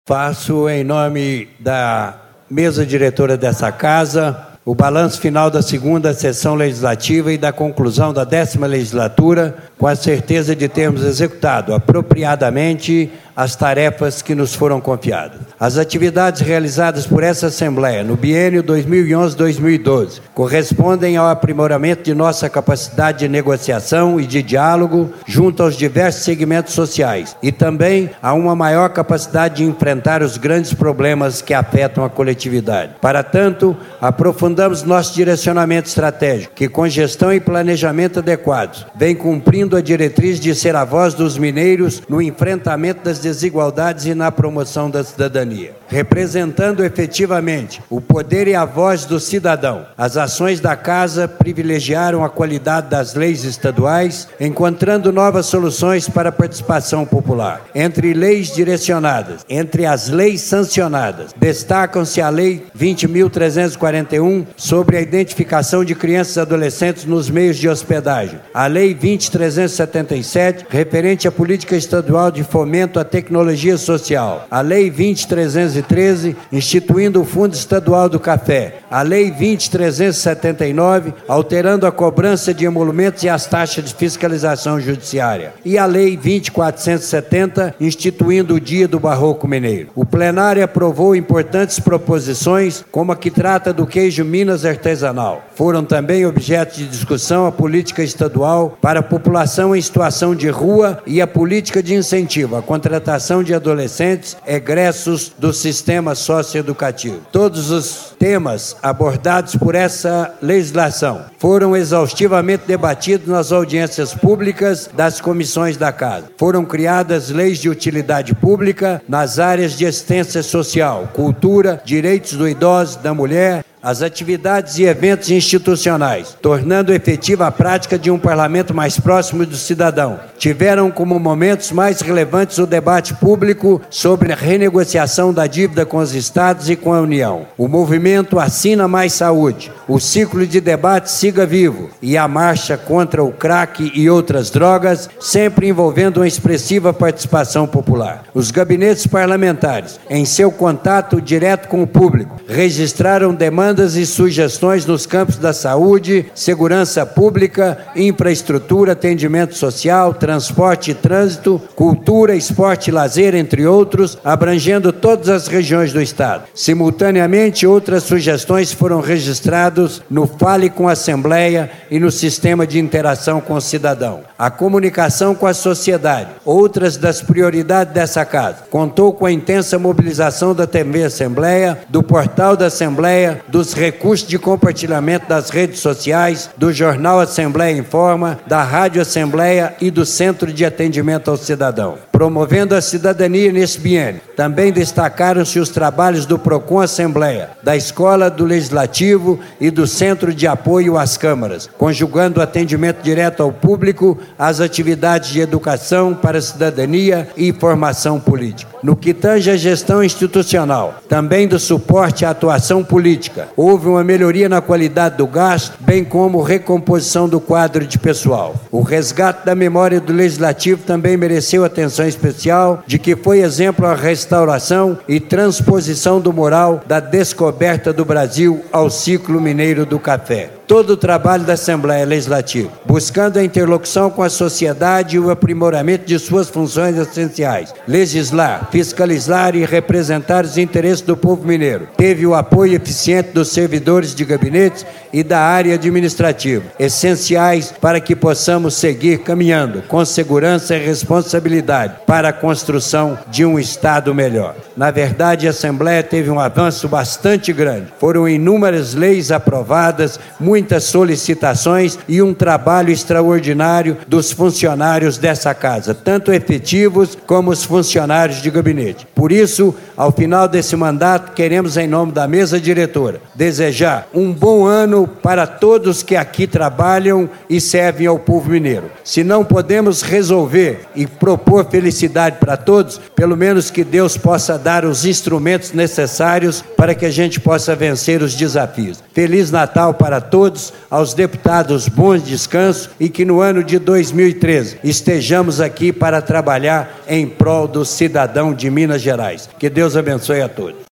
Faço, em nome da mesa diretora dessa casa, o balanço final da segunda sessão legislativa e da conclusão da 10ª legislatura, com a certeza de termos executado apropriadamente as tarefas que nos foram confiadas. As atividades realizadas por essa Assembleia no biênio 2011-2012 correspondem ao aprimoramento de nossa capacidade de negociação e de diálogo junto aos diversos segmentos sociais e também a uma maior capacidade de enfrentar os grandes problemas que afetam a coletividade. Para tanto, aprofundamos nosso direcionamento estratégico, que com gestão e planejamento adequados, vem cumprindo a diretriz de ser a voz dos mineiros no enfrentamento das desigualdades e na promoção da cidadania, representando efetivamente o poder e a voz do cidadão. As ações da Casa privilegiaram a qualidade das leis estaduais, encontrando novas soluções para a participação popular. Entre leis direcionadas, entre as leis sancionadas, destacam-se a Lei 20.341 sobre a identificação de crianças e adolescentes nos meios de hospedagem, a Lei 20.377, referente à política estadual de fomento à tecnologia social, a Lei 20.313, instituindo o Fundo Estadual do Café, a Lei 20.379, alterando a cobrança de emolumentos e as taxas de fiscalização judiciária, e a Lei 20.470, instituindo o Dia do Barroco Mineiro. O plenário aprovou importantes proposições, como a que trata do queijo Minas artesanal. Foram também objeto de discussão a política estadual para a população em situação de rua e a política de incentivo à contratação de adolescentes egressos do sistema socioeducativo. Todos os temas abordados por essa legislação foram exaustivamente debatidos nas audiências públicas das comissões da Casa. Foram criadas leis de utilidade pública nas áreas de assistência social, cultura, direitos do idoso, da mulher, as atividades e eventos institucionais, tornando efetiva a prática de um parlamento mais próximo do cidadão. Tiveram como momentos mais relevantes o debate público sobre a renegociação da dívida com os estados e com a União, o movimento Assina Mais Saúde, o ciclo de debate Siga Vivo e a marcha contra o crack e outras drogas, sempre envolvendo uma expressiva participação popular. Os gabinetes parlamentares, em seu contato direto com o público, registraram demandas e sugestões nos campos da saúde, segurança pública, infraestrutura, atendimento social, transporte e trânsito, cultura, esporte e lazer, entre outros, abrangendo todas as regiões do Estado. Simultaneamente, outras sugestões foram registradas no Fale com a Assembleia e no Sistema de Interação com o Cidadão. A comunicação com a sociedade, outras das prioridades dessa Casa, contou com a intensa mobilização da TV Assembleia, do portal da Assembleia, dos recursos de compartilhamento das redes sociais, do jornal Assembleia Informa, da Rádio Assembleia e do Centro de Atendimento ao Cidadão. Promovendo a cidadania nesse biênio, também destacaram-se os trabalhos do PROCON Assembleia, da Escola do Legislativo e do Centro de Apoio às Câmaras, conjugando o atendimento direto ao público às atividades de educação para a cidadania e formação política. No que tange à gestão institucional, também do suporte à atuação política, houve uma melhoria na qualidade do gasto, bem como recomposição do quadro de pessoal. O resgate da memória do Legislativo também mereceu atenção especial, de que foi exemplo a restauração e transposição do mural da descoberta do Brasil ao ciclo mineiro do café. Todo o trabalho da Assembleia Legislativa, buscando a interlocução com a sociedade e o aprimoramento de suas funções essenciais, legislar, fiscalizar e representar os interesses do povo mineiro, teve o apoio eficiente dos servidores de gabinetes e da área administrativa, essenciais para que possamos seguir caminhando com segurança e responsabilidade para a construção de um Estado melhor. Na verdade, a Assembleia teve um avanço bastante grande. Foram inúmeras leis aprovadas, muitas solicitações e um trabalho extraordinário dos funcionários dessa Casa, tanto efetivos como os funcionários de gabinete. Por isso, ao final desse mandato, queremos, em nome da mesa diretora, desejar um bom ano para todos que aqui trabalham e servem ao povo mineiro. Se não podemos resolver e propor felicidade para todos, pelo menos que Deus possa dar os instrumentos necessários para que a gente possa vencer os desafios. Feliz Natal para todos. todos, aos deputados, bons descansos e que no ano de 2013 estejamos aqui para trabalhar em prol do cidadão de Minas Gerais. Que Deus abençoe a todos.